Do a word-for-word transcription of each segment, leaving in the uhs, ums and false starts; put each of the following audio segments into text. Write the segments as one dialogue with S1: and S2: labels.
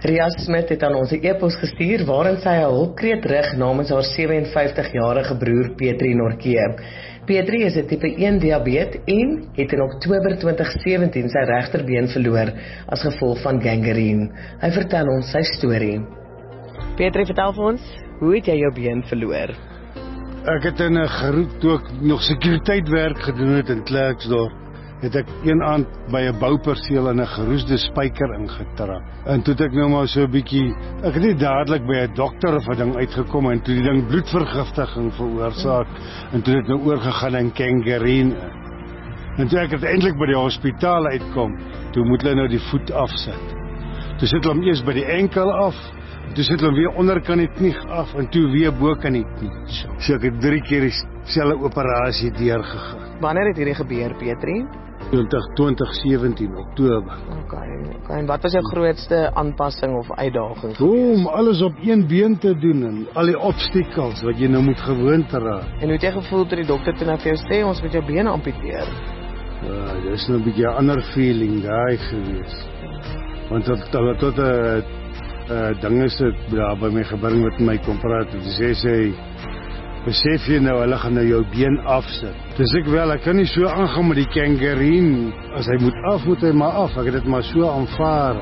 S1: Ria Smit het aan ons 'n e-pos gestuur waarin sy 'n hulpkreet rig namens haar sewe-en-vyftig-jarige broer Petri Norkee. Petri is 'n tipe een diabetes en het in Oktober twintig sewentien sy regterbeen verloor as gevolg van gangreen. Hy vertel ons sy storie. Petri, vertel vir ons, hoe het jy jou been verloor?
S2: Ek het in 'n geroep toe ek nog sekuriteitwerk gedoen het in Klerksdorp. Het ek een aand by 'n bouperseel in 'n geroesde spyker ingetrap. En toe het ek nou maar so 'n bietjie, ek het nie dadelik by 'n dokter of 'n ding uitgekom en toe die ding bloedvergiftiging veroorsaak en toe het nou oorgegaan in gangreen. En toe ek uiteindelik by die hospitaal uitkom, toe moet hulle nou die voet afsit. Toe sit hulle hom eers by die enkel af, toe sit hulle hom weer onderkant die knie af en toe weer bokant die knie. So ek het drie keer dieselfde operasie deurgegaan.
S1: Wanneer het hierdie gebeur, Petri?
S2: twintig sewentien, Oktober.
S1: Okay, okay. En wat was jou grootste aanpassing of uitdaging?
S2: Om alles op een been te doen en al die obstakels wat jy nou moet gewoond raak.
S1: En hoe het jy gevoel toe die dokter toe nou vir jou sê ons moet jou bene amputeer?
S2: Ja, dit is nou 'n bietjie 'n ander feeling daai gewees. Want tot tot tot 'n uh, uh, dinge sit daar by my gebring wat my kom praat en sê sê besef jy nou, hulle gaan nou jou been afsit. Dis ek wel, ek kan nie so aangaan met die gangreen. As hy moet af, moet hy maar af. Ek het dit maar so aanvaar.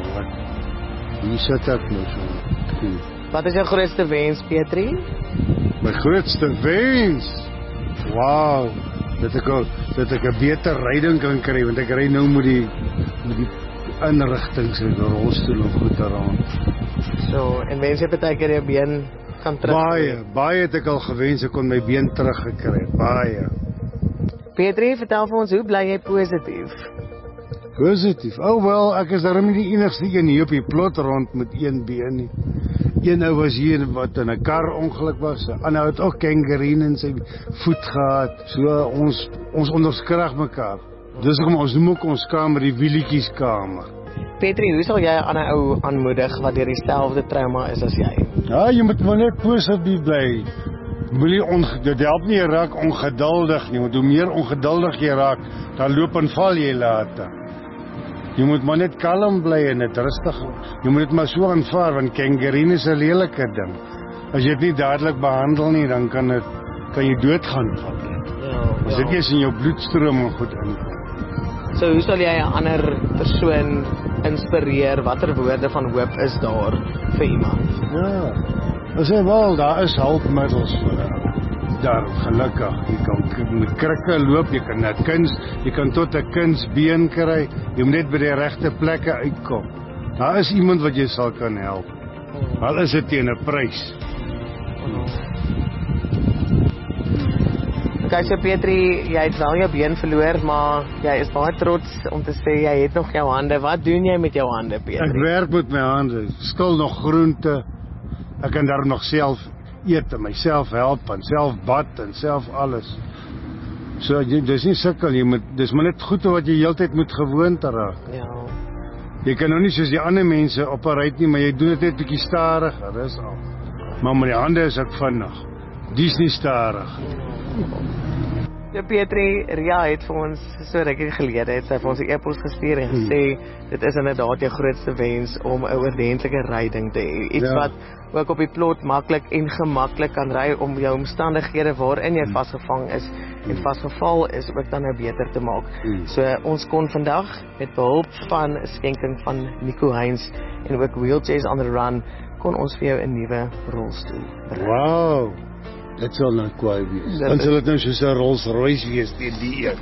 S2: Hier sit ek nou so. Hmm.
S1: Wat is jou grootste wens, Petri?
S2: My grootste wens? Wauw. Dat ek, dat ek 'n beter ryding kan kry, want ek ry nou met die, met die inrigtings en die rolstoel en goed rond.
S1: So, en wens jy partykeer jou been kan terug?
S2: Baie, baie het ek al gewens ek kon my been teruggekry, baie.
S1: Petri, vertel vir ons, hoe bly jy positief?
S2: Positief? Oh wel, ek is daarom nie die enigste een hier op die plot rond met een been nie. Een ou was hier wat in 'n kar ongeluk was, 'n ander het ook gangreen in sy voet gehad. So ons ons onderskrag mekaar. Dis hoekom ons noem ook ons kamer die wielietjieskamer.
S1: Petri, hoe sal jy 'n ander ou aanmoedig wat deur dieselfde trauma is as jy?
S2: Ja, jy moet maar net positief bly. Moenie onge dit help nie jy raak ongeduldig nie, want hoe meer ongeduldig jy raak, dan loop en val jy later. Jy moet maar net kalm bly en net rustig. Jy moet dit maar so aanvaar want gangreen is 'n lelike ding. As jy dit nie dadelik behandel nie, dan kan dit kan jy doodgaan van dit. Ja. As dit eers in jou bloedstroom goed inkom.
S1: So hoe sal jy 'n ander persoon inspireer? Watter woorde van hoop is daar vir iemand?
S2: Ja. As jy wel, daar is hulpmiddels daar gelukkig. Jy kan met krikke loop, jy kan net kuns, jy kan tot 'n kunsbeen kry. Jy moet net by die regte plekke uitkom. Daar is iemand wat jy sal kan help. Al is dit teen 'n prys.
S1: Kyk so Petri, jy het wel jou been verloor, maar jy is baie trots om te sê jy het nog jou hande. Wat doen jy met jou hande, Petri?
S2: Ek werk met my hande, skil nog groente. Ek kan daar nog self eet en myself help en self bad en self alles. So dis nie sukkel, jy moet dis maar net goed wat jy heeltyd moet gewoond raak.
S1: Ja.
S2: Jy kan nou nie soos die ander mense opereer nie, maar jy doen dit net bietjie stadiger, dis al. Maar met die hande is ek vinnig. Dis nie stadig.
S1: Ja, Petri, Ria het vir ons so rukkie gelede het sy vir ons 'n e-pos gestuur en gesê dit is inderdaad jou grootste wens om 'n oordentlike ryding te hê. Iets ja. wat ook op die plot maklik en gemaklik kan ry om jou omstandighede waarin jy vasgevang is en vasgeval is ook dan nou beter te maak. Hmm. So ons kon vandag met behulp van 'n skenking van Nico Heinz en ook Wheelchairs on the Run kon ons vir jou 'n nuwe rolstoel bring.
S2: Wow. Dit sal nou kwaai wees. Dan sal dit nou soos 'n Rolls Royce wees teen die een.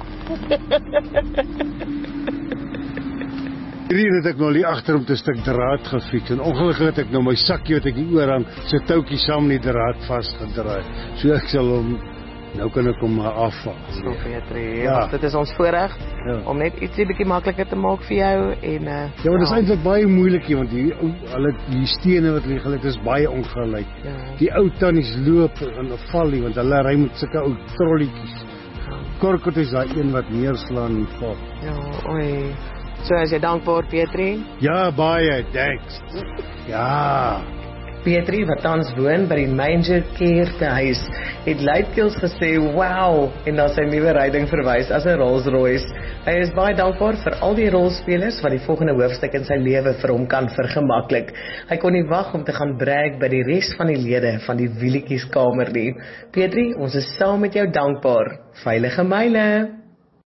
S2: Hierdie het ek nou hier agter om 'n stuk draad gefiks en ongelukkig het ek nou my sakkie wat ek hier oor hang, sy toutjie saam met die draad vasgedraai. So ek sal hom nou kan ek hom maar afval.
S1: So Petri, ja. Dit is ons voorreg ja. om net ietsie bietjie makliker te maak vir jou en uh,
S2: ja, maar dit is eintlik baie moeilik hier want die hulle die stene wat lê, dit is baie ongelyk. Ja. Die ou tannies loop en val nie want hulle ry met sulke ou trolletjies. Korkot is daai een wat neerslaan en val.
S1: Ja, oi. So as jy dankbaar, Petri?
S2: Ja, baie, thanks. Ja.
S1: Pietrie, wat tans woon by die Manger Care te huis, het luidkeels gesê, wow, en na sy nuwe ryding verwys as 'n Rolls Royce. Hy is baie dankbaar vir al die rolspelers wat die volgende hoofstuk in sy lewe vir hom kan vergemaklik. Hy kon nie wag om te gaan brag by die res van die lede van die wielietjieskamer nie. Pietrie, ons is saam met jou dankbaar. Veilige myle!